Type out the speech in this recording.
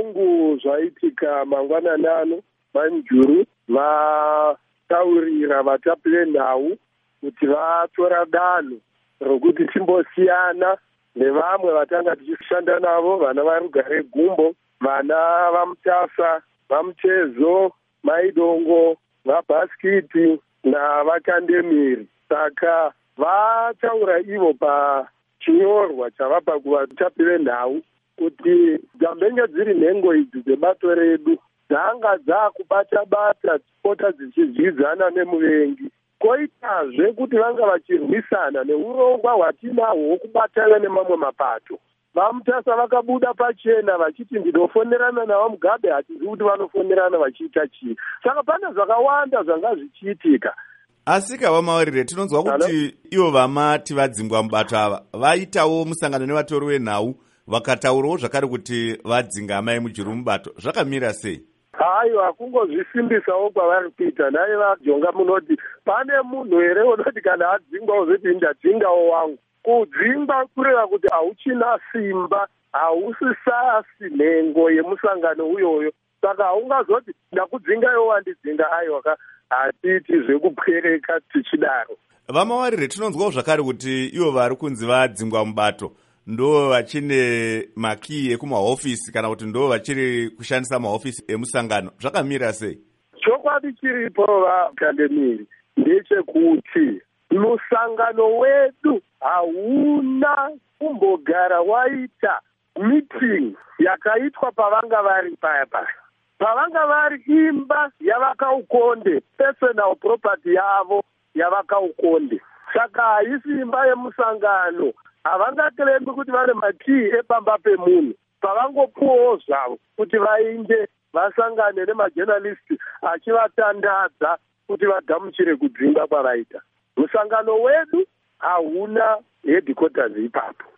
zvitongo zvaitika mangwanani ano manjuru vataurira vatapi venhau kuti vatora danho rokuti timbosiyana nevamwe vatanga tichishanda navo, vana varugare gumbo, vana vamutasa, vamutezo, maidongo, vabhaskiti navakandemiri. Saka vataura ivo pachinyorwa chavapa kuvatapi venhau kuti dzambenge dziri nhengo idzi dzebato redu dzanga dzakubata-bata dzipota dzichizvidzana nemuvengi, koitazve kuti vanga vachirwisana neurongwa hwatinahwo hwokubatana nemamwe mapato. Vamutasa vakabuda pachena vachiti ndinofonerana navamugabe, hatizivi kuti vanofonerana vachiita chii. Saka pane zvakawanda zvanga zvichiitika. Asika Vamawarire, tinonzwa kuti ivo vamati vadzingwa mubato ava vaitawo musangano nevatori venhau vakataurawo zvakare kuti vadzinga amai mujuru mubato. Zvakamira sei? Haiwa, kungozvisimbisawo kwavari kuita. Nai vajonga munoti pane munhu here unoti kana adzingwa uzoti ndadzingawo wangu. Kudzingwa kureva kuti hauchina simba, hausisasi nhengo yemusangano uyoyo. Saka haungazoti ndakudzinga iwo wandidzinga. Aiwa, hatiti zvekupwereka tichidaro. Vamawarire, tinonzwawo zvakare kuti ivo vari kunzi vadzingwa mubato ndo vachine makii ekumahofisi kana kuti ndo vachiri kushandisa mahofisi emusangano. Zvakamira sei? Chokwadi chiripo vakandemiri ndechekuti musangano wedu hauna kumbogara waita meeting yakaitwa pavanga vari paya. Pavanga vari imba yavakaukonde, personal property yavo yavakaukonde. Saka haisi imba yemusangano. Havangatirembi kuti vane makii epamba pemunhu. Pavangopuwawo zvavo kuti vainde vasangane nemajournalisti achivatandadza kuti vagamuchire kudzingwa kwavaita. Musangano wedu hauna headquarters ipapo.